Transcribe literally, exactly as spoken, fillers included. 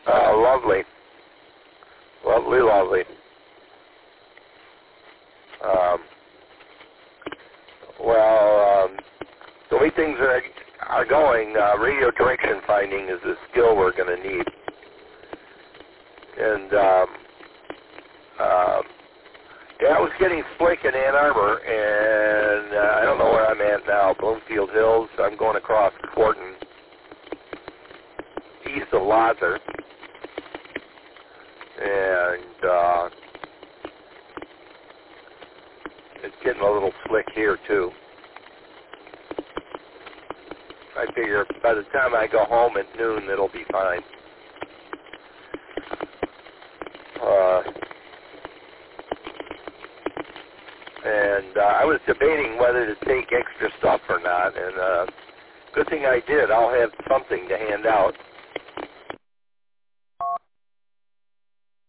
Uh, lovely. Lovely, lovely. Um, well, um, the way things are, are going, uh, radio direction finding is a skill we're going to need. And um, um, yeah, I was getting slick in Ann Arbor, and uh, I don't know where I'm at now, Bloomfield Hills. I'm going across Fortin, east of Lother. And uh, it's getting a little slick here, too. I figure by the time I go home at noon, it'll be fine. Uh, and uh, I was debating whether to take extra stuff or not, and uh, good thing I did. I'll have something to hand out.